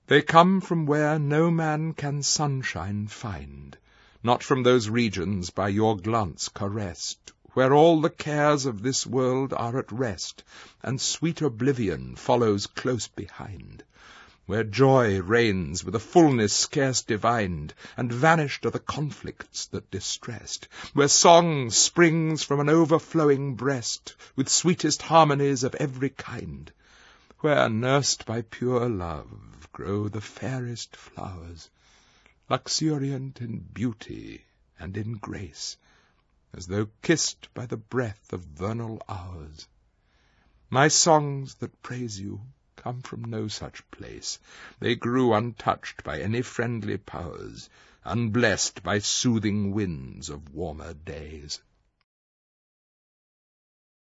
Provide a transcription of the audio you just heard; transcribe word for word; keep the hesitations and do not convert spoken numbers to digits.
They come from where no man can sunshine find, not from those regions by your glance caressed, where all the cares of this world are at rest, and sweet oblivion follows close behind, where joy reigns with a fullness scarce divined, and vanished are the conflicts that distressed, where song springs from an overflowing breast, with sweetest harmonies of every kind, where, nursed by pure love, grow the fairest flowers, luxuriant in beauty and in grace, as though kissed by the breath of vernal hours. My songs that praise you come from no such place. They grew untouched by any friendly powers, unblessed by soothing winds of warmer days.